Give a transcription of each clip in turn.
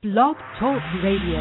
Blog Talk Radio.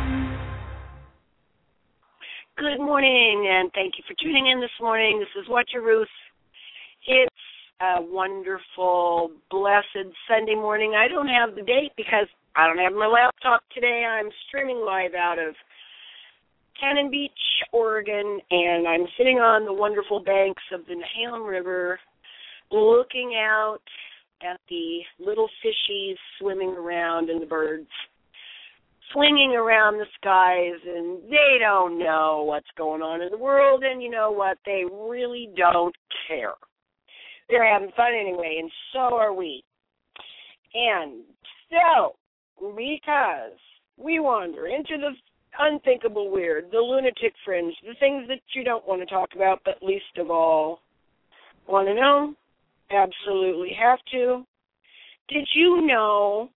Good morning, and thank you for tuning in this morning. This is Watcher Ruth. It's a wonderful, blessed Sunday morning. I don't have the date because I don't have my laptop today. I'm streaming live out of Cannon Beach, Oregon, and I'm sitting on the wonderful banks of the Nehalem River looking out at the little fishies swimming around and the birds flinging around the skies, and they don't know what's going on in the world, and you know what? They really don't care. They're having fun anyway, and so are we. And so, because we wander into the unthinkable weird, the lunatic fringe, the things that you don't want to talk about, but least of all want to know, absolutely have to. Did you know?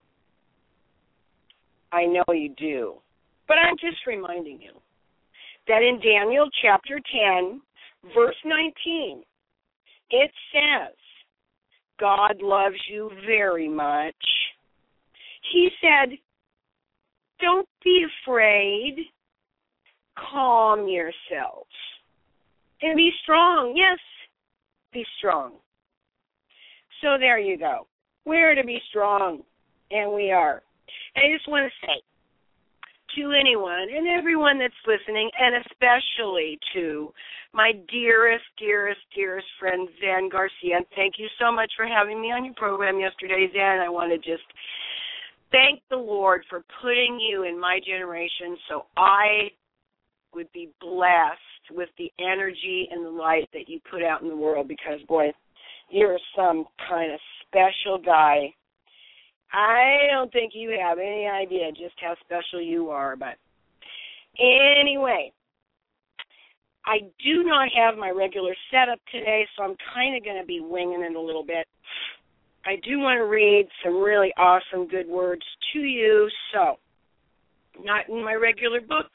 I know you do, but I'm just reminding you that in Daniel chapter 10, verse 19, it says, God loves you very much. He said, don't be afraid. Calm yourselves and be strong. Yes, be strong. So there you go. We're to be strong, and we are. I just want to say to anyone and everyone that's listening, and especially to my dearest, dearest, dearest friend, Zan Garcia, and thank you so much for having me on your program yesterday, Zan. I want to just thank the Lord for putting you in my generation so I would be blessed with the energy and the light that you put out in the world because, boy, you're some kind of special guy. I don't think you have any idea just how special you are, but anyway, I do not have my regular setup today, so I'm kind of going to be winging it a little bit. I do want to read some really awesome good words to you, so not in my regular book,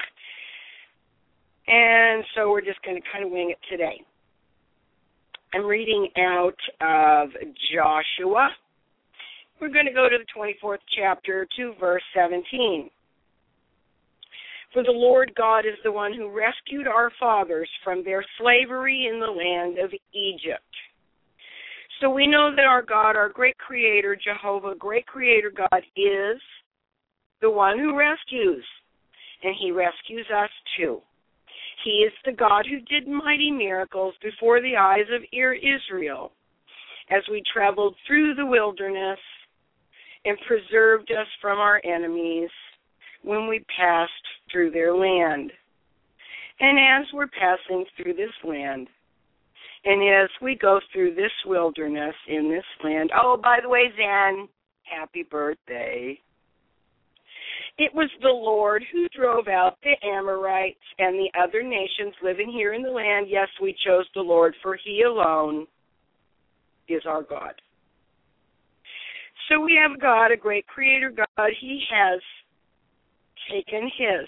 and so we're just going to kind of wing it today. I'm reading out of Joshua. We're going to go to the 24th chapter to verse 17. For the Lord God is the one who rescued our fathers from their slavery in the land of Egypt. So we know that our God, our great creator, Jehovah, great creator God, is the one who rescues, and he rescues us too. He is the God who did mighty miracles before the eyes of Israel as we traveled through the wilderness and preserved us from our enemies when we passed through their land. And as we're passing through this land, and as we go through this wilderness in this land, oh, by the way, Zan, happy birthday. It was the Lord who drove out the Amorites and the other nations living here in the land. Yes, we chose the Lord, for he alone is our God. So we have God, a great creator God. He has taken his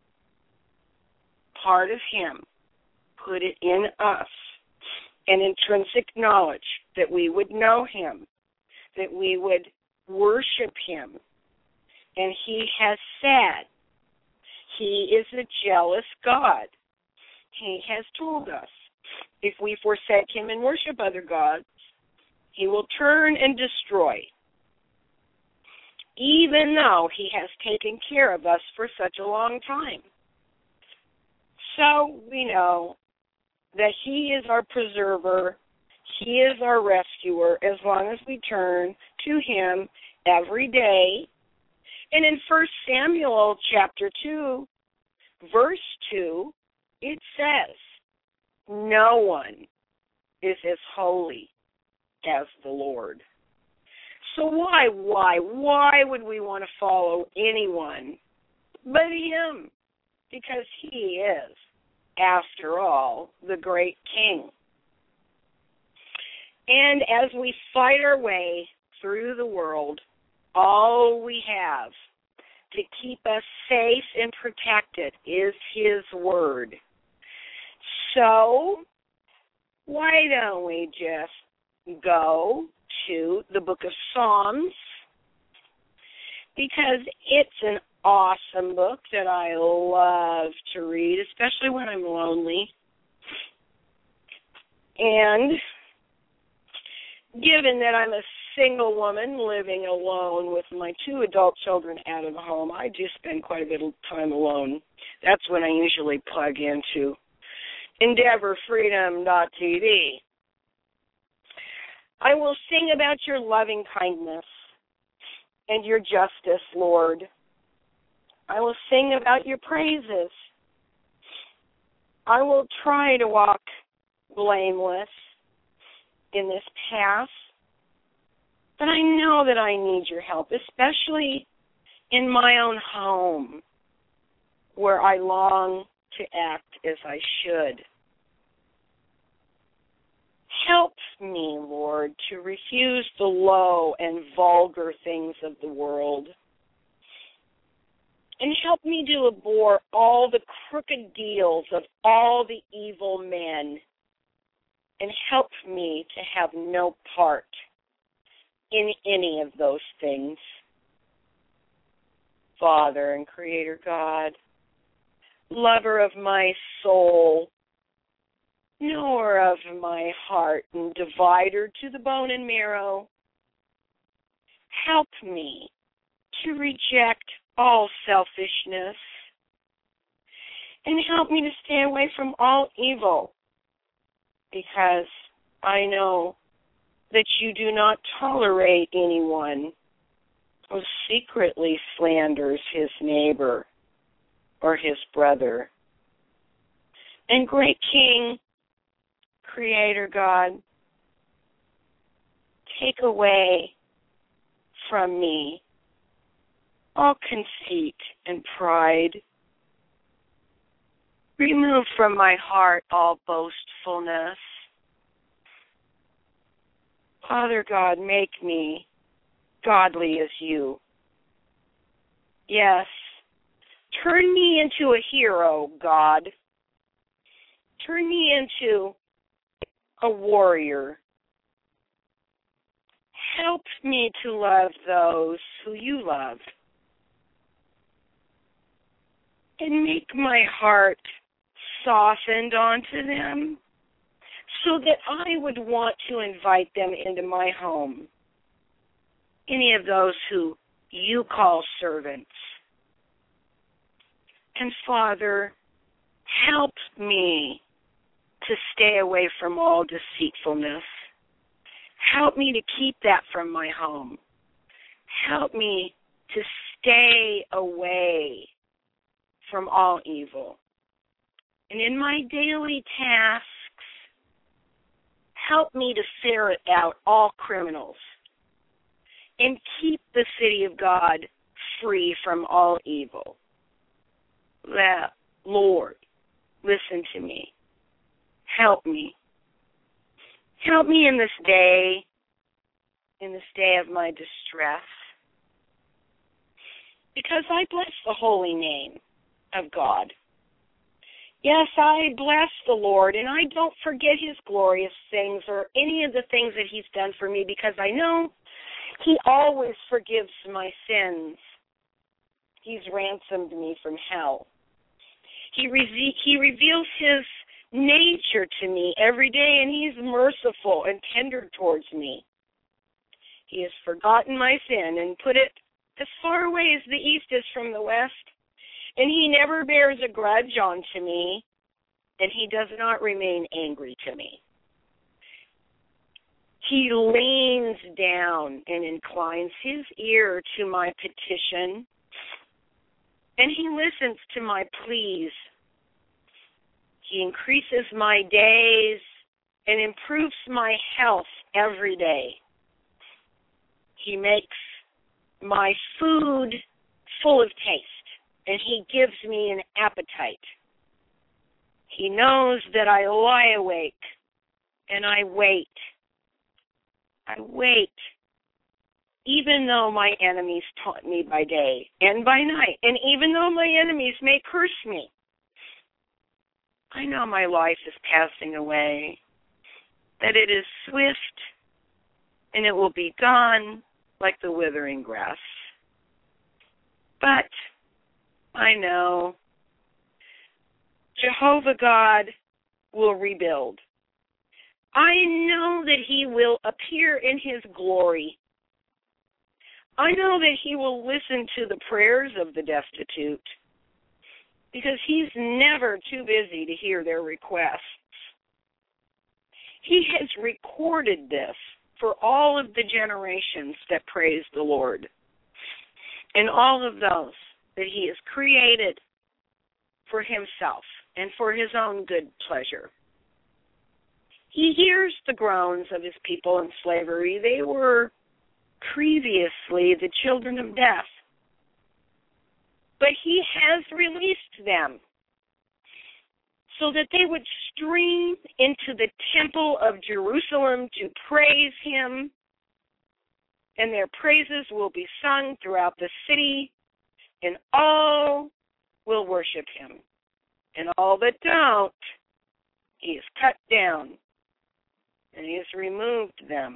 part of him, put it in us, an intrinsic knowledge that we would know him, that we would worship him. And he has said he is a jealous God. He has told us if we forsake him and worship other gods, he will turn and destroy, even though he has taken care of us for such a long time. So we know that he is our preserver, he is our rescuer, as long as we turn to him every day. And in 1 Samuel chapter 2, verse 2, it says, no one is as holy as the Lord. So why would we want to follow anyone but him? Because he is, after all, the great King. And as we fight our way through the world, all we have to keep us safe and protected is his word. So why don't we just go to the book of Psalms because it's an awesome book that I love to read, especially when I'm lonely. And given that I'm a single woman living alone with my 2 adult children out of the home, I do spend quite a bit of time alone. That's when I usually plug into EndeavorFreedom.tv. I will sing about your loving kindness and your justice, Lord. I will sing about your praises. I will try to walk blameless in this path, but I know that I need your help, especially in my own home, where I long to act as I should. Help me, Lord, to refuse the low and vulgar things of the world. And help me to abhor all the crooked deals of all the evil men. And help me to have no part in any of those things. Father and Creator God, lover of my soul, knower of my heart, and divider to the bone and marrow, help me to reject all selfishness and help me to stay away from all evil, because I know that you do not tolerate anyone who secretly slanders his neighbor or his brother. And great King, Creator God, take away from me all conceit and pride. Remove from my heart all boastfulness. Father God, make me godly as you. Yes, turn me into a hero, God. Turn me into a warrior. Help me to love those who you love. And make my heart softened onto them so that I would want to invite them into my home. Any of those who you call servants. And Father, help me to stay away from all deceitfulness. Help me to keep that from my home. Help me to stay away from all evil. And in my daily tasks, help me to ferret out all criminals and keep the city of God free from all evil. Lord, listen to me. Help me. Help me in this day of my distress, because I bless the holy name of God. Yes, I bless the Lord, and I don't forget his glorious things or any of the things that he's done for me, because I know he always forgives my sins. He's ransomed me from hell. He reveals his nature to me every day, and he's merciful and tender towards me. He has forgotten my sin and put it as far away as the east is from the west, and he never bears a grudge onto me, and he does not remain angry to me. He leans down and inclines his ear to my petition, and he listens to my pleas. He increases my days and improves my health every day. He makes my food full of taste, and he gives me an appetite. He knows that I lie awake, and I wait. I wait, even though my enemies taunt me by day and by night, and even though my enemies may curse me. I know my life is passing away, that it is swift, and it will be gone like the withering grass. But I know Jehovah God will rebuild. I know that he will appear in his glory. I know that he will listen to the prayers of the destitute, because he's never too busy to hear their requests. He has recorded this for all of the generations that praise the Lord, and all of those that he has created for himself and for his own good pleasure. He hears the groans of his people in slavery. They were previously the children of death, but he has released them so that they would stream into the temple of Jerusalem to praise him, and their praises will be sung throughout the city, and all will worship him. And all that don't, he has cut down, and he has removed them.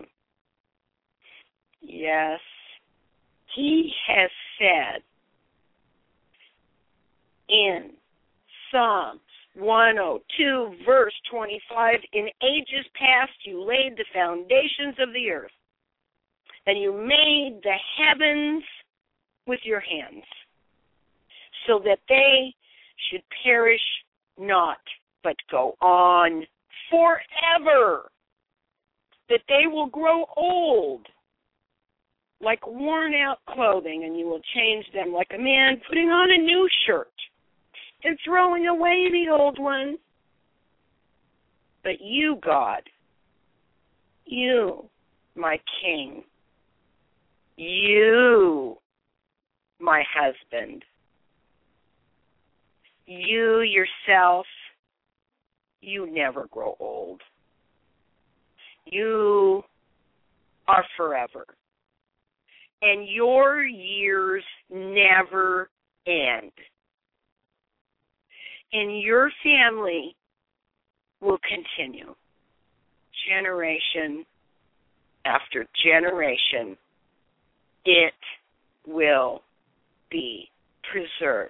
Yes, he has said in Psalms 102, verse 25, in ages past you laid the foundations of the earth, and you made the heavens with your hands, so that they should perish not, but go on forever, that they will grow old like worn-out clothing, and you will change them like a man putting on a new shirt and throwing away the old one. But you, God, you, my King, you, my husband, you yourself, you never grow old. You are forever. And your years never end. And your family will continue, generation after generation. It will be preserved.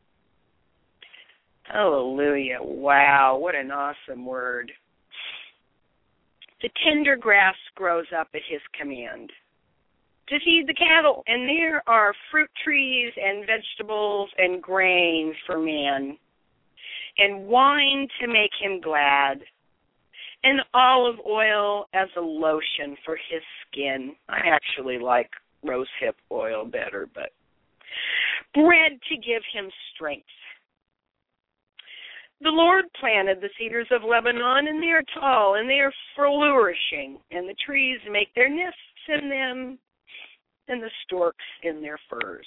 Hallelujah. Wow, what an awesome word. The tender grass grows up at his command to feed the cattle, and there are fruit trees and vegetables and grain for man, and wine to make him glad, and olive oil as a lotion for his skin. I actually like rosehip oil better, but bread to give him strength. The Lord planted the cedars of Lebanon, and they are tall, and they are flourishing, and the trees make their nests in them, and the storks in their furs.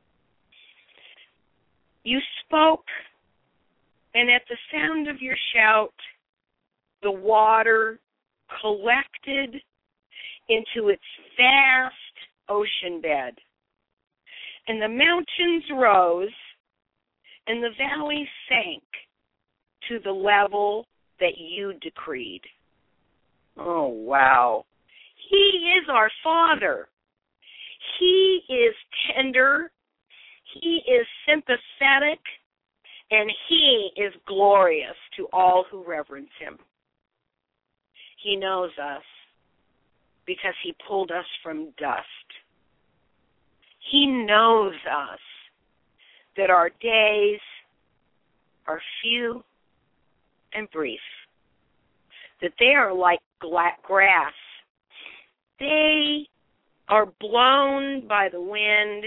You spoke, and at the sound of your shout, the water collected into its vast ocean bed, and the mountains rose, and the valleys sank to the level that you decreed. Oh, wow. He is our Father. He is tender, he is sympathetic, and he is glorious to all who reverence him. He knows us because he pulled us from dust. He knows us, that our days are few and brief, that they are like grass. They are blown by the wind,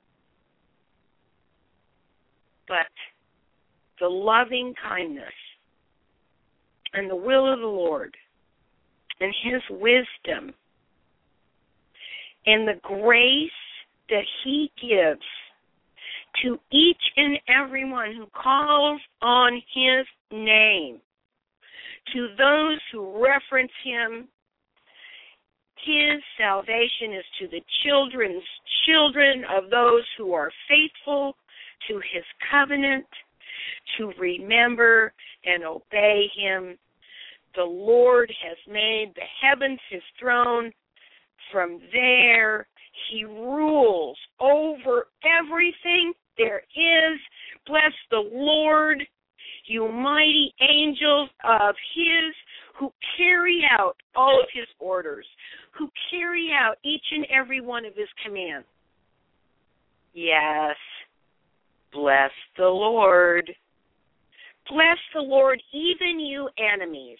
but the loving kindness and the will of the Lord and his wisdom and the grace that he gives to each and every one who calls on his name, to those who reference him, his salvation is to the children's children of those who are faithful to his covenant, to remember and obey him. The Lord has made the heavens his throne. From there He rules over everything there is. Bless the Lord, you mighty angels of his who carry out all of his orders, who carry out each and every one of his commands. Yes, bless the Lord. Bless the Lord, even you enemies.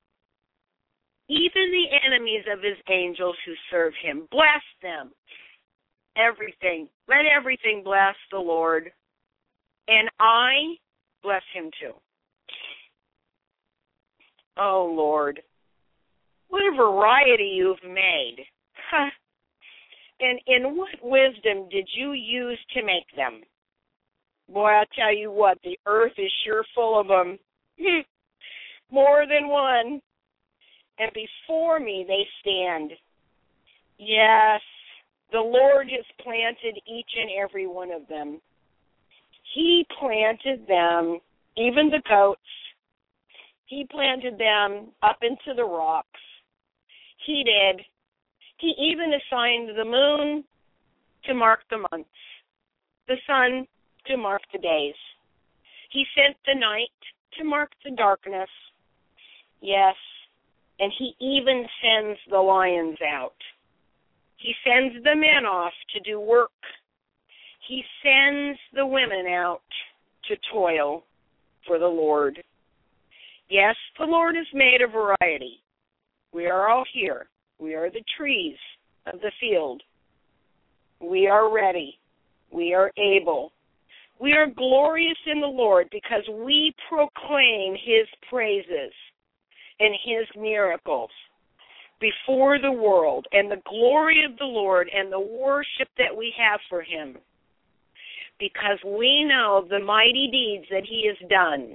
Even the enemies of his angels who serve him. Bless them. Everything. Let everything bless the Lord. And I bless him too. Oh, Lord. What a variety you've made. And in what wisdom did you use to make them? Boy, I'll tell you what, the earth is sure full of them. More than one. And before me they stand. Yes, the Lord has planted each and every one of them. He planted them, even the goats. He planted them up into the rocks. He did. He even assigned the moon to mark the months, the sun to mark the days. He sent the night to mark the darkness. Yes, and he even sends the lions out. He sends the men off to do work. He sends the women out to toil for the Lord. Yes, the Lord has made a variety. We are all here. We are the trees of the field. We are ready. We are able. We are glorious in the Lord because we proclaim his praises and his miracles before the world, and the glory of the Lord and the worship that we have for him, because we know the mighty deeds that he has done.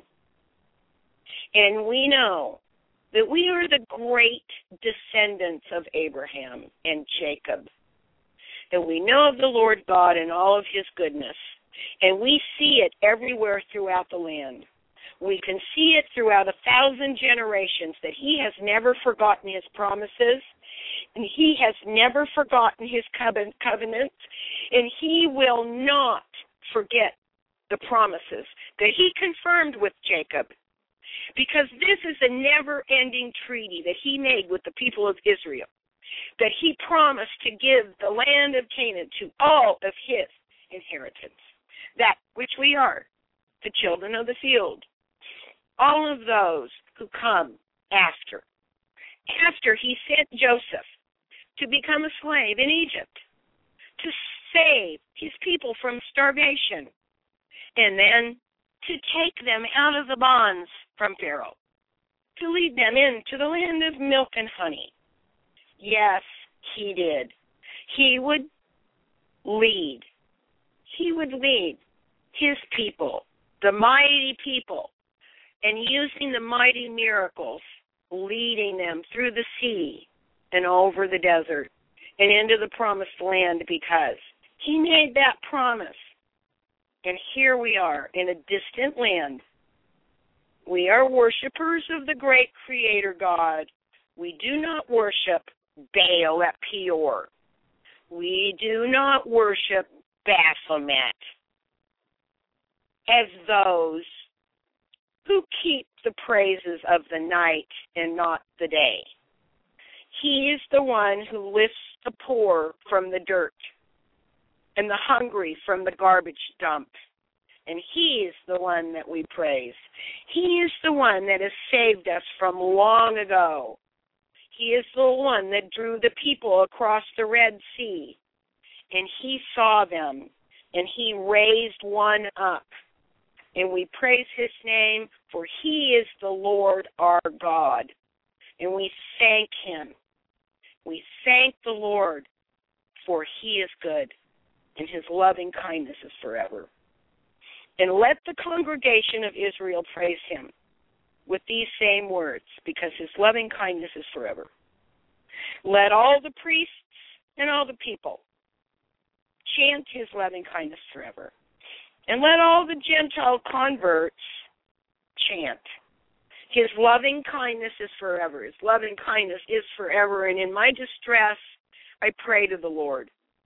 And we know that we are the great descendants of Abraham and Jacob. And we know of the Lord God and all of his goodness. And we see it everywhere throughout the land. We can see it throughout 1,000 generations that he has never forgotten his promises, and he has never forgotten his covenants, and he will not forget the promises that he confirmed with Jacob, because this is a never-ending treaty that he made with the people of Israel, that he promised to give the land of Canaan to all of his inheritance, that which we are, the children of the field. All of those who come after. After he sent Joseph to become a slave in Egypt, to save his people from starvation, and then to take them out of the bonds from Pharaoh, to lead them into the land of milk and honey. Yes, he did. He would lead. He would lead his people, the mighty people, and using the mighty miracles, leading them through the sea and over the desert and into the promised land, because he made that promise. And here we are in a distant land. We are worshipers of the great Creator God. We do not worship Baal at Peor. We do not worship Baphomet as those who keep the praises of the night and not the day. He is the one who lifts the poor from the dirt and the hungry from the garbage dump. And he is the one that we praise. He is the one that has saved us from long ago. He is the one that drew the people across the Red Sea. And he saw them, and he raised one up. And we praise his name, for he is the Lord our God. And we thank him. We thank the Lord, for he is good, and his loving kindness is forever. And let the congregation of Israel praise him with these same words, because his loving kindness is forever. Let all the priests and all the people chant his loving kindness forever. And let all the Gentile converts chant. His loving kindness is forever. His loving kindness is forever. And in my distress, I pray to the Lord.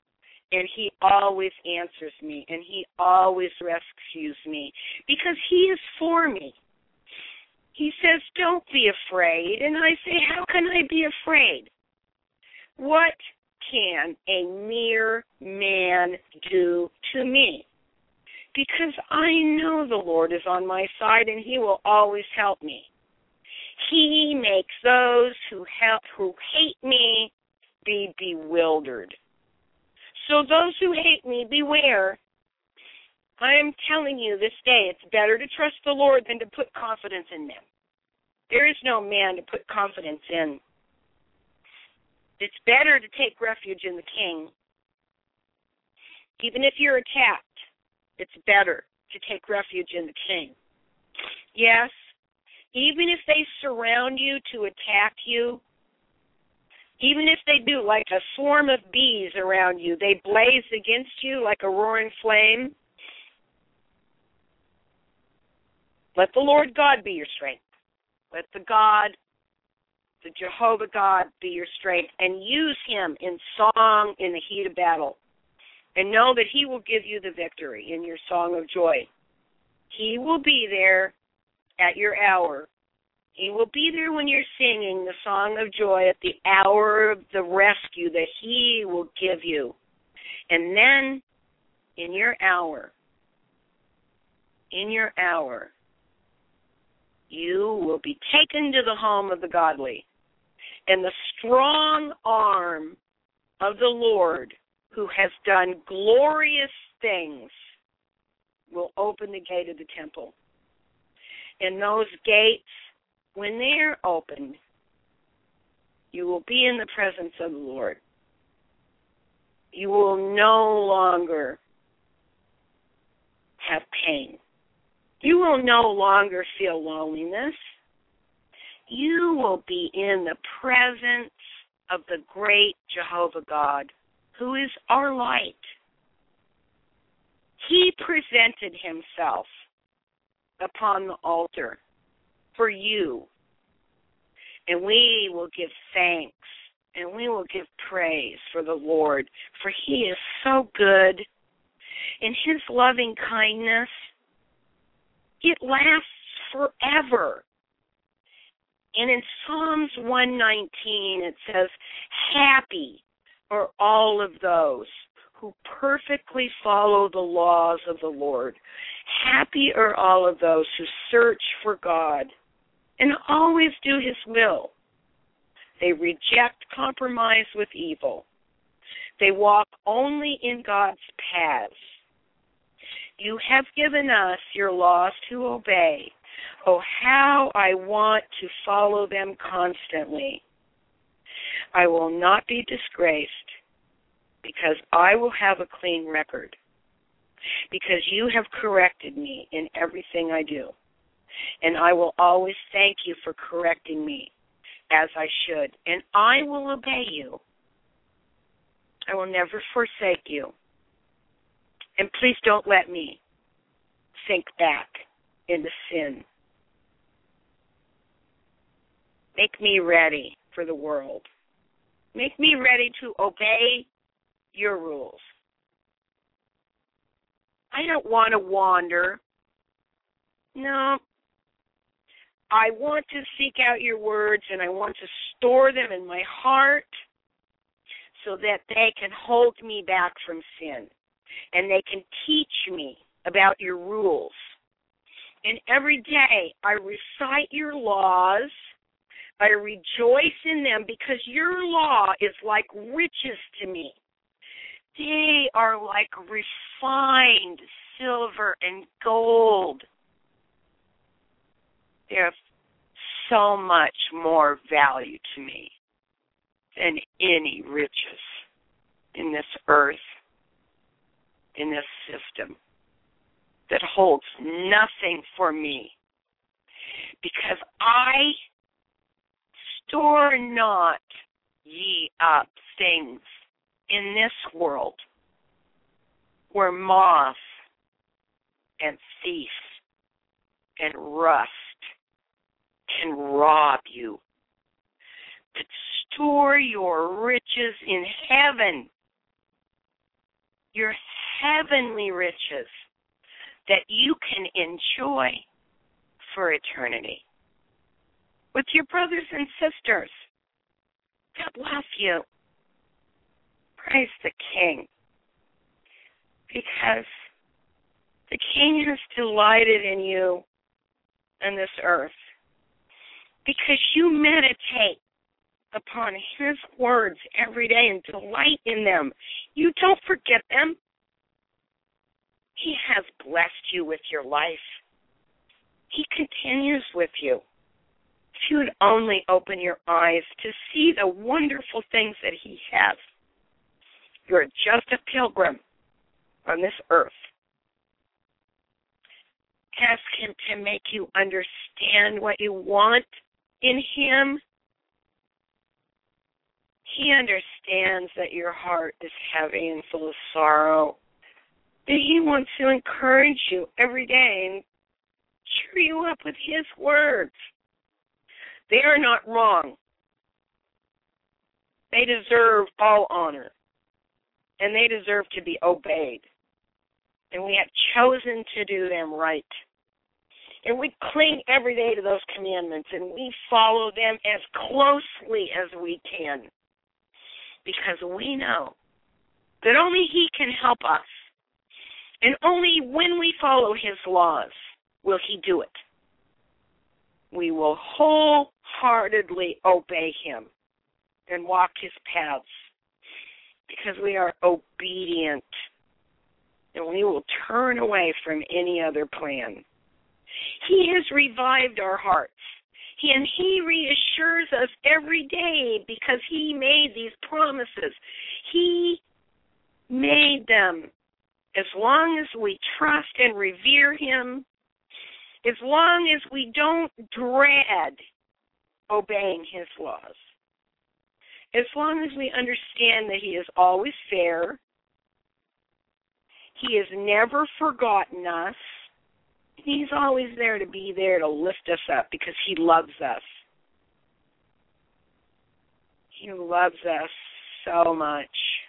And he always answers me, and he always rescues me because he is for me. He says, don't be afraid. And I say, how can I be afraid? What can a mere man do to me? Because I know the Lord is on my side, and he will always help me. He makes those who hate me be bewildered. So those who hate me, beware. I am telling you this day, it's better to trust the Lord than to put confidence in them. There is no man to put confidence in. It's better to take refuge in the King. Even if you're attacked, it's better to take refuge in the King. Yes, even if they surround you to attack you, even if they do, like a swarm of bees around you, they blaze against you like a roaring flame, let the Lord God be your strength. Let the Jehovah God be your strength, and use him in song in the heat of battle. And know that he will give you the victory in your song of joy. He will be there at your hour. He will be there when you're singing the song of joy at the hour of the rescue that he will give you. And then, in your hour, you will be taken to the home of the godly. And the strong arm of the Lord, who has done glorious things, will open the gate of the temple. And those gates, when they're opened, you will be in the presence of the Lord. You will no longer have pain. You will no longer feel loneliness. You will be in the presence of the great Jehovah God, who is our light. He presented himself upon the altar for you. And we will give thanks and we will give praise for the Lord, for he is so good. And his loving kindness, it lasts forever. And in Psalms 119 it says, happy are all of those who perfectly follow the laws of the Lord. Happy are all of those who search for God and always do his will. They reject compromise with evil. They walk only in God's paths. You have given us your laws to obey. Oh, how I want to follow them constantly. I will not be disgraced because I will have a clean record, because you have corrected me in everything I do. And I will always thank you for correcting me as I should. And I will obey you. I will never forsake you. And please don't let me sink back into sin. Make me ready for the world. Make me ready to obey your rules. I don't want to wander. No. I want to seek out your words, and I want to store them in my heart so that they can hold me back from sin, and they can teach me about your rules. And every day I recite your laws. I rejoice in them because your law is like riches to me. They are like refined silver and gold. They have so much more value to me than any riches in this earth, in this system, that holds nothing for me. Because I store not ye up things in this world where moth and thief and rust can rob you, but store your riches in heaven, your heavenly riches that you can enjoy for eternity with your brothers and sisters. God bless you. Praise the King. Because the King has delighted in you and this earth. Because you meditate upon His words every day and delight in them. You don't forget them. He has blessed you with your life. He continues with you. If you would only open your eyes to see the wonderful things that He has. You're just a pilgrim on this earth. Ask Him to make you understand what you want in Him. He understands that your heart is heavy and full of sorrow. That He wants to encourage you every day and cheer you up with His words. They are not wrong. They deserve all honor. And they deserve to be obeyed. And we have chosen to do them right. And we cling every day to those commandments, and we follow them as closely as we can. Because we know that only He can help us. And only when we follow His laws will He do it. We will wholeheartedly obey Him and walk His paths. Because we are obedient. And we will turn away from any other plan. He has revived our hearts. And He reassures us every day because He made these promises. He made them. As long as we trust and revere Him, as long as we don't dread obeying His laws, as long as we understand that He is always fair, He has never forgotten us, He's always there to lift us up because He loves us. He loves us so much.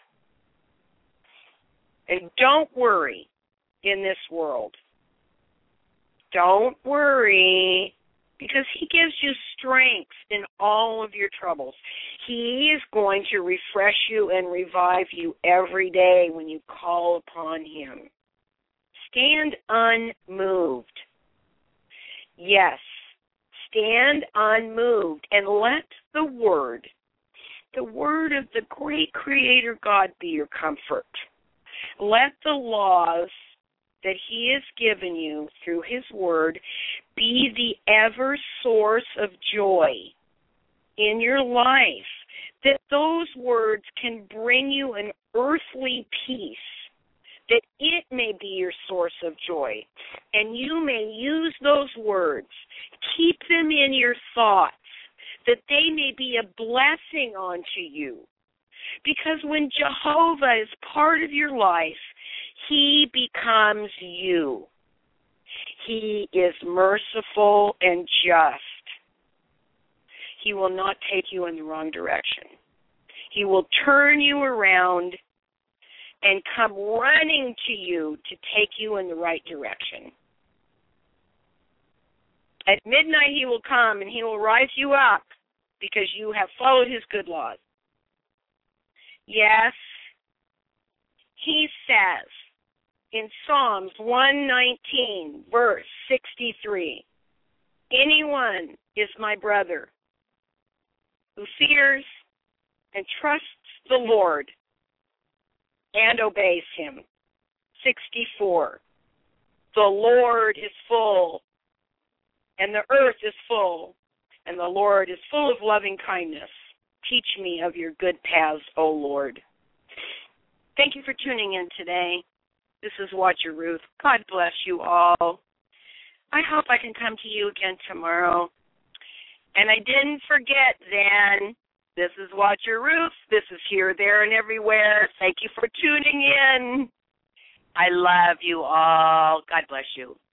And don't worry in this world. Don't worry because He gives you strength in all of your troubles. He is going to refresh you and revive you every day when you call upon Him. Stand unmoved. Yes, stand unmoved and let the word of the great Creator God be your comfort. Let the laws that He has given you through His word be the ever source of joy in your life, that those words can bring you an earthly peace, that it may be your source of joy, and you may use those words, keep them in your thoughts, that they may be a blessing unto you. Because when Jehovah is part of your life, He becomes you. He is merciful and just. He will not take you in the wrong direction. He will turn you around and come running to you to take you in the right direction. At midnight He will come and He will rise you up because you have followed His good laws. Yes, He says in Psalms 119, verse 63, anyone is my brother who fears and trusts the Lord and obeys Him. 64, the Lord is full, and the earth is full, and the Lord is full of loving kindness. Teach me of your good paths, O Lord. Thank you for tuning in today. This is Watcher Ruth. God bless you all. I hope I can come to you again tomorrow. And I didn't forget then, this is Watcher Ruth. This is Here, There, and Everywhere. Thank you for tuning in. I love you all. God bless you.